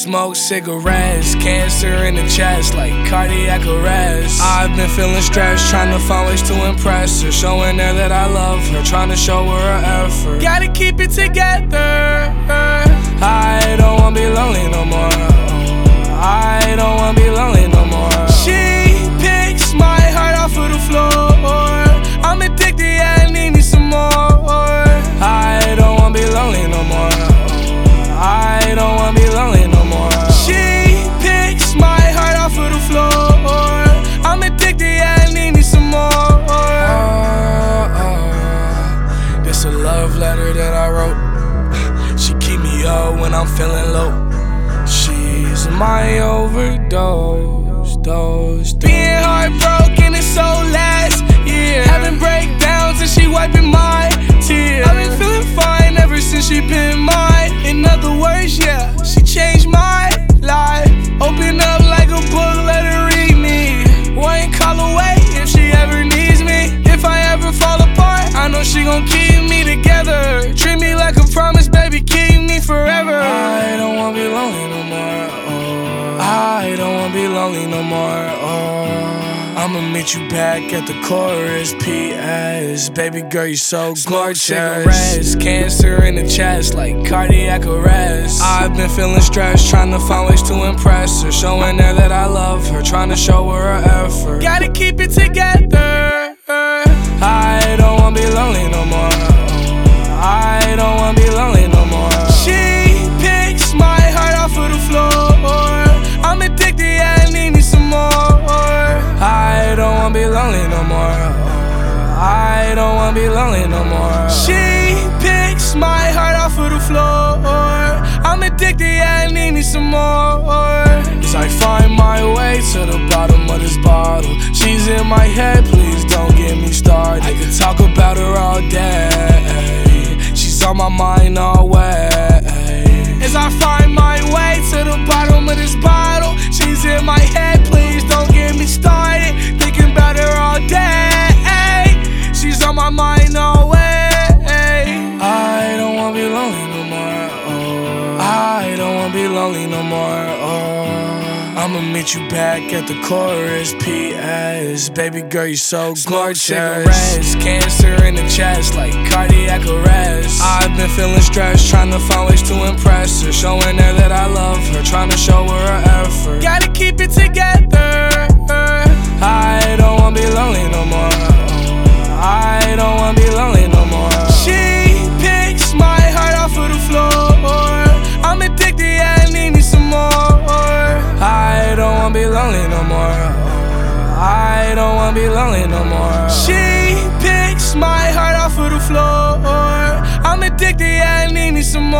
Smoke cigarettes, cancer in the chest like cardiac arrest. I've been feeling stressed, trying to find ways to impress her, showing her that I love her, trying to show her her effort. Gotta keep it together. I don't wanna be lonely no more. I don't wanna be lonely no more. She picks my heart off of the floor. I'm addicted, yeah, I need me some more. I don't wanna be lonely no more. I don't wanna be lonely no more. She picks my heart off of the floor. I'm addicted, yeah, I need me some more. This a love letter that I wrote. She keep me up when I'm feeling low. She's my overdose, Being heartbroken is so last year. Having breakdowns and she wiping my tears. I've been feeling fine ever since she been mine. In other words, yeah, she changed my life. Open up like a book, let her read me. One call away if she ever needs me. If I ever fall apart, I know she gon' keep me together. Treat me like a promise, baby, keep me forever. I don't wanna be lonely no more. I don't wanna be lonely no more. I'ma meet you back at the chorus. P.S. Baby girl, you so gorgeous. Cigarettes, cancer in the chest like cardiac arrest. I've been feeling stressed, trying to find ways to impress her, showing her that I love her, trying to show her her effort. Gotta keep it together. I don't wanna be lonely no more. I don't wanna be lonely no more. She picks my heart off of the floor. I'm addicted, yeah, I need me some more. I don't wanna be lonely no more. I don't wanna be lonely no more. She picks my heart off of the floor. I'm addicted, yeah, I need me some more. As I find my way to the bottom of this bottle, she's in my head, please don't get me started. I could talk about her all day. She's on my mind always. As I find my way to the bottom of this bottle, she's in my head, please don't get me started. Thinking about her all day. She's on my mind always. I don't wanna be lonely no more. I don't wanna be lonely no more. I'ma meet you back at the chorus. P.S. Baby girl, you so gorgeous. Cigarettes, cancer in the chest like cardiac arrest. I've been feeling stressed, trying to find ways to impress her, showing her that I love her, trying to show her her effort. Gotta keep it together. I don't wanna be lonely no more. I don't wanna be lonely no more. She picks my heart off of the floor. I'm addicted, yeah, I need me some more. I don't wanna be lonely no more. I don't wanna be lonely no more. She picks my heart off of the floor. I'm addicted, yeah, I need me some more.